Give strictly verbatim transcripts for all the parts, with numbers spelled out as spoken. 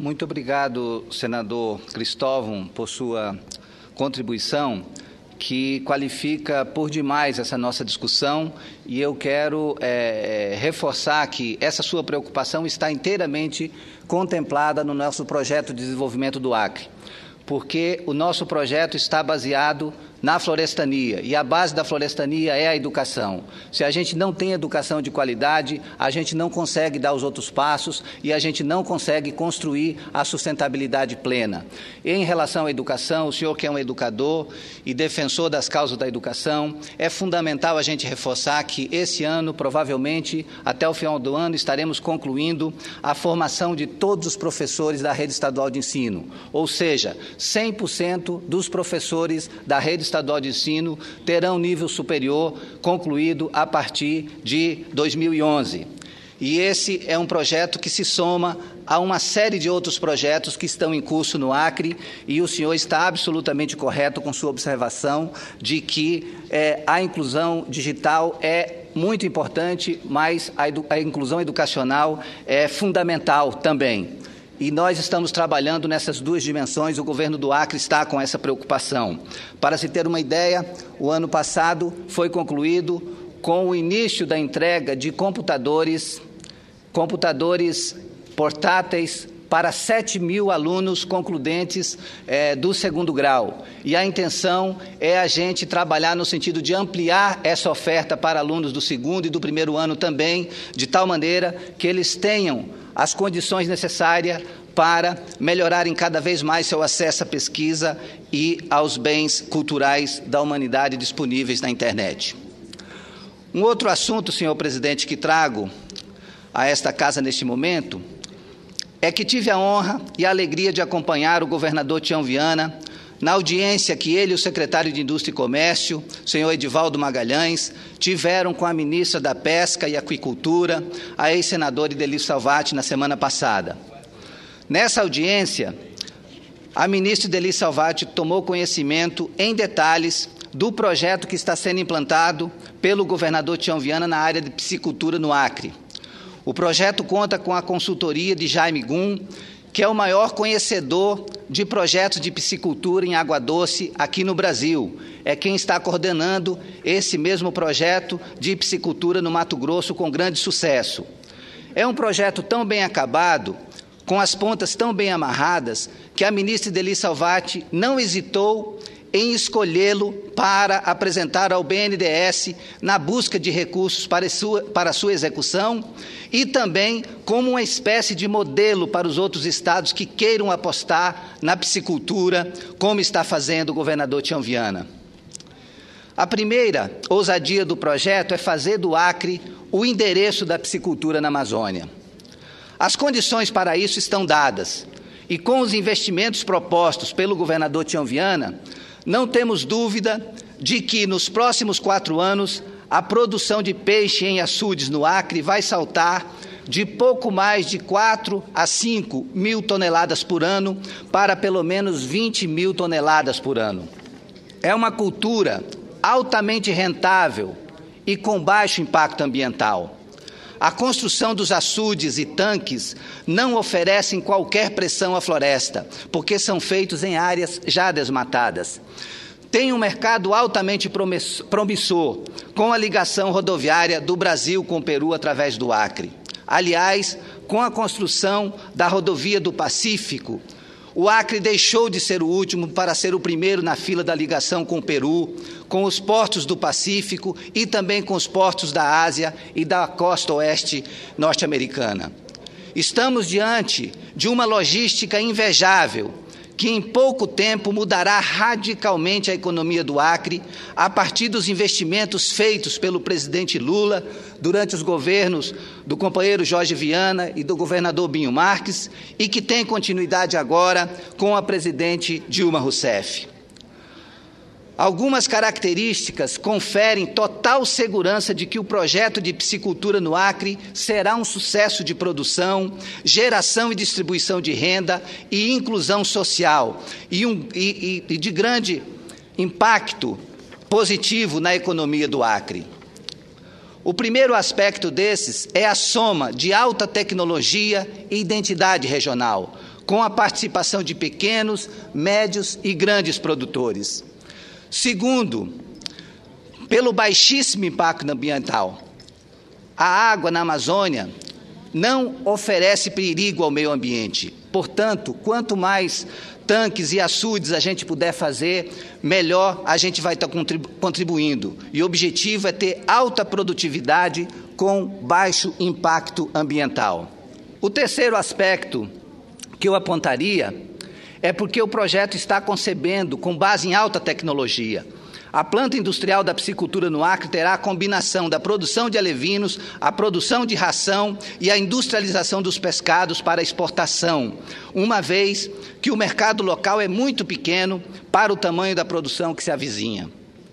Muito obrigado, senador Cristóvão, por sua contribuição, que qualifica por demais essa nossa discussão, e eu quero é, reforçar que essa sua preocupação está inteiramente contemplada no nosso projeto de desenvolvimento do Acre, porque o nosso projeto está baseado na florestania, e a base da florestania é a educação. Se a gente não tem educação de qualidade, a gente não consegue dar os outros passos e a gente não consegue construir a sustentabilidade plena. E em relação à educação, o senhor que é um educador e defensor das causas da educação, é fundamental a gente reforçar que esse ano, provavelmente, até o final do ano, estaremos concluindo a formação de todos os professores da rede estadual de ensino, ou seja, cem por cento dos professores da rede estadual de ensino terão nível superior concluído a partir de dois mil e onze. E esse é um projeto que se soma a uma série de outros projetos que estão em curso no Acre, e o senhor está absolutamente correto com sua observação de que é, a inclusão digital é muito importante, mas a, edu- a inclusão educacional é fundamental também. E nós estamos trabalhando nessas duas dimensões, o governo do Acre está com essa preocupação. Para se ter uma ideia, o ano passado foi concluído com o início da entrega de computadores, computadores portáteis para sete mil alunos concludentes eh, do segundo grau. E a intenção é a gente trabalhar no sentido de ampliar essa oferta para alunos do segundo e do primeiro ano também, de tal maneira que eles tenham as condições necessárias para melhorarem cada vez mais seu acesso à pesquisa e aos bens culturais da humanidade disponíveis na internet. Um outro assunto, senhor presidente, que trago a esta casa neste momento, é que tive a honra e a alegria de acompanhar o governador Tião Viana na audiência que ele e o secretário de Indústria e Comércio, senhor Edivaldo Magalhães, tiveram com a ministra da Pesca e Aquicultura, a ex-senadora Ideli Salvati, na semana passada. Nessa audiência, a ministra Ideli Salvati tomou conhecimento em detalhes do projeto que está sendo implantado pelo governador Tião Viana na área de piscicultura no Acre. O projeto conta com a consultoria de Jaime Gum, que é o maior conhecedor de projetos de piscicultura em água doce aqui no Brasil. É quem está coordenando esse mesmo projeto de piscicultura no Mato Grosso com grande sucesso. É um projeto tão bem acabado, com as pontas tão bem amarradas, que a ministra Ideli Salvati não hesitou em escolhê-lo para apresentar ao B N D E S na busca de recursos para sua, para sua execução, e também como uma espécie de modelo para os outros estados que queiram apostar na piscicultura, como está fazendo o governador Tião Viana. A primeira ousadia do projeto é fazer do Acre o endereço da piscicultura na Amazônia. As condições para isso estão dadas, e com os investimentos propostos pelo governador Tião Viana, não temos dúvida de que, nos próximos quatro anos, a produção de peixe em açudes no Acre vai saltar de pouco mais de quatro a cinco mil toneladas por ano para pelo menos vinte mil toneladas por ano. É uma cultura altamente rentável e com baixo impacto ambiental. A construção dos açudes e tanques não oferecem qualquer pressão à floresta, porque são feitos em áreas já desmatadas. Tem um mercado altamente promissor, com a ligação rodoviária do Brasil com o Peru através do Acre. Aliás, com a construção da rodovia do Pacífico, o Acre deixou de ser o último para ser o primeiro na fila da ligação com o Peru, com os portos do Pacífico e também com os portos da Ásia e da costa oeste norte-americana. Estamos diante de uma logística invejável, que em pouco tempo mudará radicalmente a economia do Acre, a partir dos investimentos feitos pelo presidente Lula durante os governos do companheiro Jorge Viana e do governador Binho Marques, e que tem continuidade agora com a presidente Dilma Rousseff. Algumas características conferem total segurança de que o projeto de piscicultura no Acre será um sucesso de produção, geração e distribuição de renda e inclusão social, e, um, e, e de grande impacto positivo na economia do Acre. O primeiro aspecto desses é a soma de alta tecnologia e identidade regional, com a participação de pequenos, médios e grandes produtores. Segundo, pelo baixíssimo impacto ambiental. A água na Amazônia não oferece perigo ao meio ambiente. Portanto, quanto mais tanques e açudes a gente puder fazer, melhor a gente vai estar contribuindo. E o objetivo é ter alta produtividade com baixo impacto ambiental. O terceiro aspecto que eu apontaria é porque o projeto está concebendo com base em alta tecnologia. A planta industrial da piscicultura no Acre terá a combinação da produção de alevinos, a produção de ração e a industrialização dos pescados para exportação, uma vez que o mercado local é muito pequeno para o tamanho da produção que se avizinha.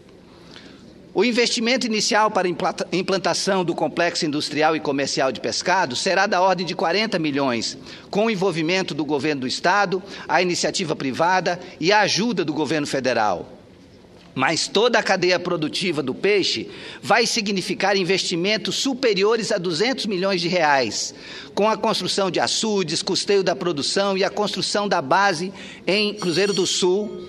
O investimento inicial para a implantação do complexo industrial e comercial de pescado será da ordem de quarenta milhões, com o envolvimento do governo do Estado, a iniciativa privada e a ajuda do governo federal. Mas toda a cadeia produtiva do peixe vai significar investimentos superiores a duzentos milhões de reais, com a construção de açudes, custeio da produção e a construção da base em Cruzeiro do Sul,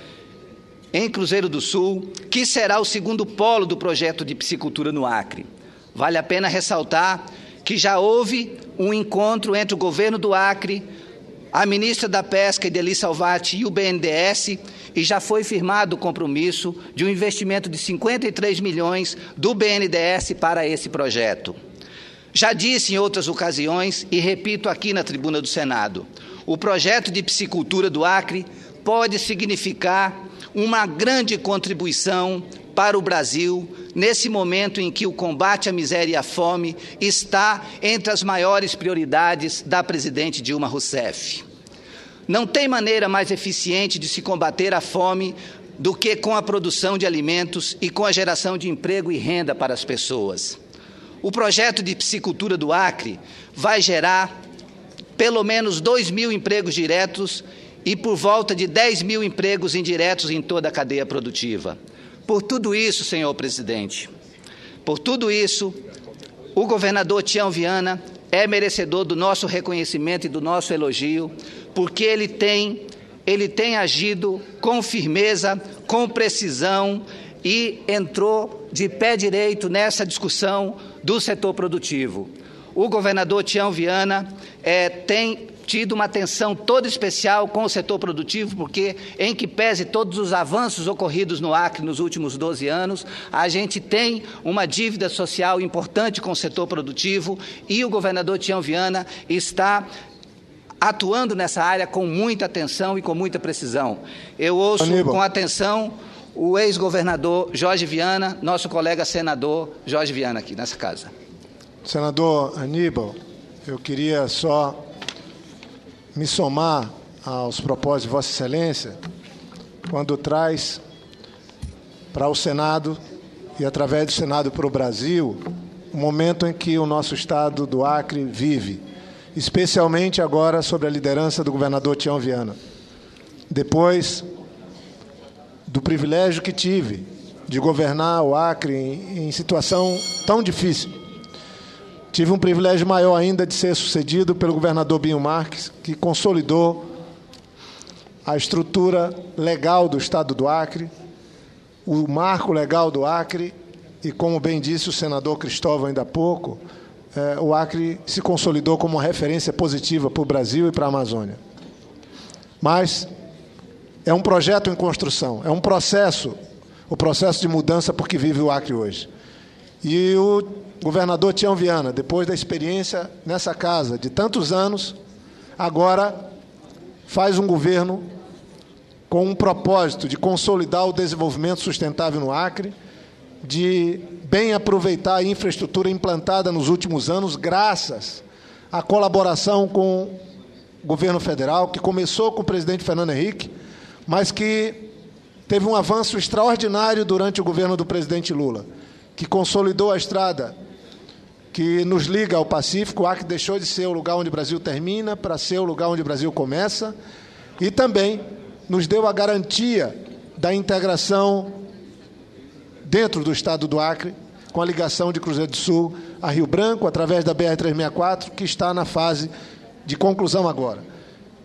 em Cruzeiro do Sul, que será o segundo polo do projeto de piscicultura no Acre. Vale a pena ressaltar que já houve um encontro entre o governo do Acre, a ministra da Pesca, Ideli Salvati, e o B N D E S, e já foi firmado o compromisso de um investimento de cinquenta e três milhões do B N D E S para esse projeto. Já disse em outras ocasiões, e repito aqui na tribuna do Senado, o projeto de piscicultura do Acre pode significar uma grande contribuição para o Brasil, nesse momento em que o combate à miséria e à fome está entre as maiores prioridades da presidente Dilma Rousseff. Não tem maneira mais eficiente de se combater a fome do que com a produção de alimentos e com a geração de emprego e renda para as pessoas. O projeto de piscicultura do Acre vai gerar pelo menos dois mil empregos diretos e por volta de dez mil empregos indiretos em toda a cadeia produtiva. Por tudo isso, senhor presidente, por tudo isso, o governador Tião Viana é merecedor do nosso reconhecimento e do nosso elogio, porque ele tem, ele tem agido com firmeza, com precisão e entrou de pé direito nessa discussão do setor produtivo. O governador Tião Viana é, tem tido uma atenção toda especial com o setor produtivo, porque, em que pese todos os avanços ocorridos no Acre nos últimos doze anos, a gente tem uma dívida social importante com o setor produtivo e o governador Tião Viana está atuando nessa área com muita atenção e com muita precisão. Eu ouço Aníbal. com atenção o ex-governador Jorge Viana, nosso colega senador Jorge Viana aqui nessa casa. Senador Aníbal, eu queria só me somar aos propósitos de Vossa Excelência, quando traz para o Senado e, através do Senado, para o Brasil, o momento em que o nosso Estado do Acre vive, especialmente agora sob a liderança do governador Tião Viana. Depois do privilégio que tive de governar o Acre em, em situação tão difícil, tive um privilégio maior ainda de ser sucedido pelo governador Binho Marques, que consolidou a estrutura legal do Estado do Acre, o marco legal do Acre, e, como bem disse o senador Cristóvão ainda há pouco, eh, o Acre se consolidou como uma referência positiva para o Brasil e para a Amazônia. Mas é um projeto em construção, é um processo, o processo de mudança por que vive o Acre hoje. E o governador Tião Viana, depois da experiência nessa casa de tantos anos, agora faz um governo com um propósito de consolidar o desenvolvimento sustentável no Acre, de bem aproveitar a infraestrutura implantada nos últimos anos, graças à colaboração com o governo federal, que começou com o presidente Fernando Henrique, mas que teve um avanço extraordinário durante o governo do presidente Lula, que consolidou a estrada que nos liga ao Pacífico. O Acre deixou de ser o lugar onde o Brasil termina para ser o lugar onde o Brasil começa, e também nos deu a garantia da integração dentro do Estado do Acre, com a ligação de Cruzeiro do Sul a Rio Branco, através da B R trezentos e sessenta e quatro, que está na fase de conclusão agora.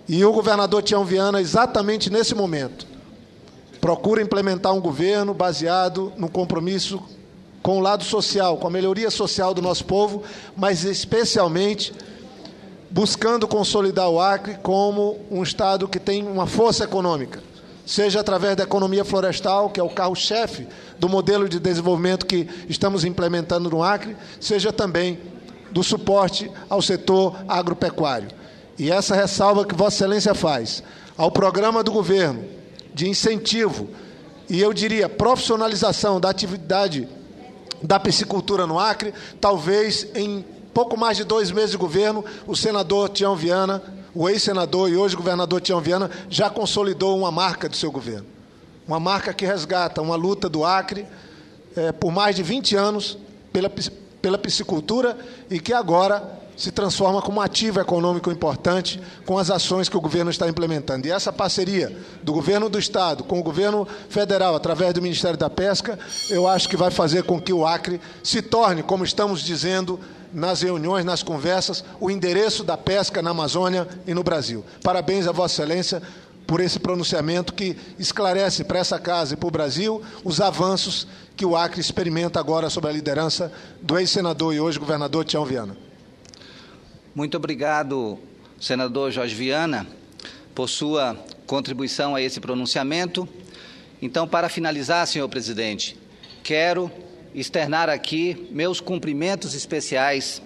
E o governador Tião Viana, exatamente nesse momento, procura implementar um governo baseado no compromisso com o lado social, com a melhoria social do nosso povo, mas especialmente buscando consolidar o Acre como um estado que tem uma força econômica, seja através da economia florestal, que é o carro-chefe do modelo de desenvolvimento que estamos implementando no Acre, seja também do suporte ao setor agropecuário. E essa ressalva que Vossa Excelência faz ao programa do governo de incentivo e, eu diria, profissionalização da atividade da piscicultura no Acre, talvez em pouco mais de dois meses de governo, o senador Tião Viana, o ex-senador e hoje governador Tião Viana, já consolidou uma marca do seu governo. Uma marca que resgata uma luta do Acre é, por mais de vinte anos pela, pela piscicultura e que agora se transforma como um ativo econômico importante com as ações que o governo está implementando. E essa parceria do governo do Estado com o governo federal, através do Ministério da Pesca, eu acho que vai fazer com que o Acre se torne, como estamos dizendo nas reuniões, nas conversas, o endereço da pesca na Amazônia e no Brasil. Parabéns a Vossa Excelência por esse pronunciamento que esclarece para essa casa e para o Brasil os avanços que o Acre experimenta agora sob a liderança do ex-senador e hoje governador Tião Viana. Muito obrigado, senador Jorge Viana, por sua contribuição a esse pronunciamento. Então, para finalizar, senhor presidente, quero externar aqui meus cumprimentos especiais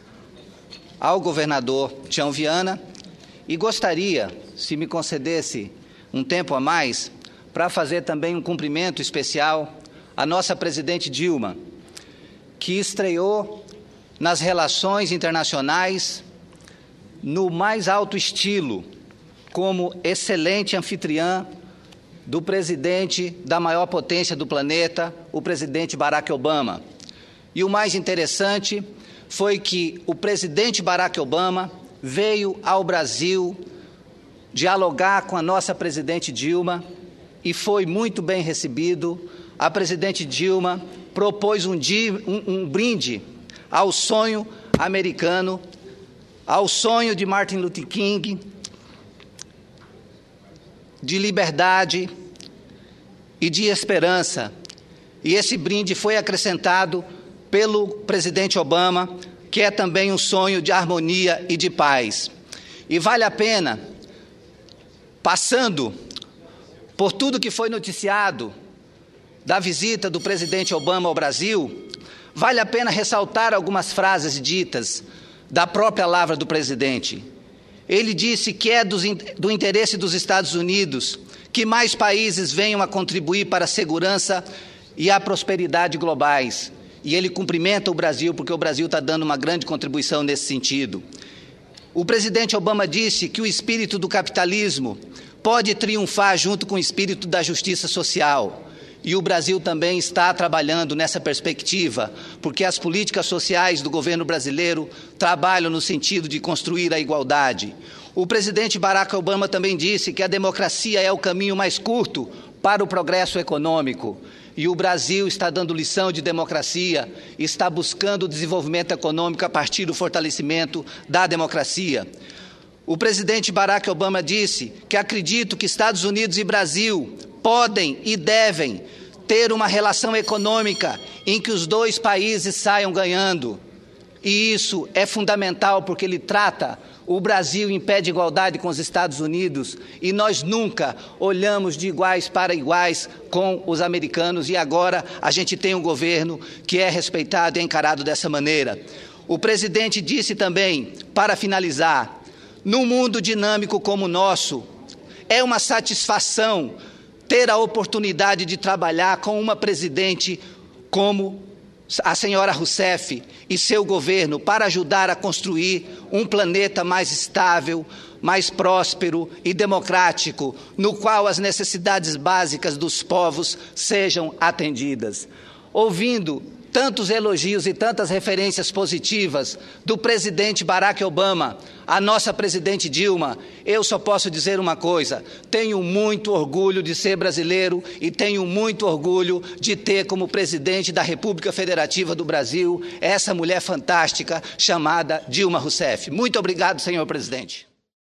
ao governador Tião Viana e gostaria, se me concedesse um tempo a mais, para fazer também um cumprimento especial à nossa presidente Dilma, que estreou nas relações internacionais no mais alto estilo, como excelente anfitriã do presidente da maior potência do planeta, o presidente Barack Obama. E o mais interessante foi que o presidente Barack Obama veio ao Brasil dialogar com a nossa presidente Dilma e foi muito bem recebido. A presidente Dilma propôs um, dia, um, um brinde ao sonho americano, ao sonho de Martin Luther King, de liberdade e de esperança. E esse brinde foi acrescentado pelo presidente Obama, que é também um sonho de harmonia e de paz. E vale a pena, passando por tudo que foi noticiado da visita do presidente Obama ao Brasil, vale a pena ressaltar algumas frases ditas da própria palavra do presidente. Ele disse que é do, do interesse dos Estados Unidos que mais países venham a contribuir para a segurança e a prosperidade globais. E ele cumprimenta o Brasil, porque o Brasil está dando uma grande contribuição nesse sentido. O presidente Obama disse que o espírito do capitalismo pode triunfar junto com o espírito da justiça social. E o Brasil também está trabalhando nessa perspectiva, porque as políticas sociais do governo brasileiro trabalham no sentido de construir a igualdade. O presidente Barack Obama também disse que a democracia é o caminho mais curto para o progresso econômico. E o Brasil está dando lição de democracia, está buscando o desenvolvimento econômico a partir do fortalecimento da democracia. O presidente Barack Obama disse que acredito que Estados Unidos e Brasil podem e devem ter uma relação econômica em que os dois países saiam ganhando. E isso é fundamental porque ele trata o Brasil em pé de igualdade com os Estados Unidos e nós nunca olhamos de iguais para iguais com os americanos e agora a gente tem um governo que é respeitado e encarado dessa maneira. O presidente disse também, para finalizar, num mundo dinâmico como o nosso, é uma satisfação ter a oportunidade de trabalhar com uma presidente como a senhora Rousseff e seu governo para ajudar a construir um planeta mais estável, mais próspero e democrático, no qual as necessidades básicas dos povos sejam atendidas. Ouvindo tantos elogios e tantas referências positivas do presidente Barack Obama, a nossa presidente Dilma, eu só posso dizer uma coisa: tenho muito orgulho de ser brasileiro e tenho muito orgulho de ter como presidente da República Federativa do Brasil essa mulher fantástica chamada Dilma Rousseff. Muito obrigado, senhor presidente.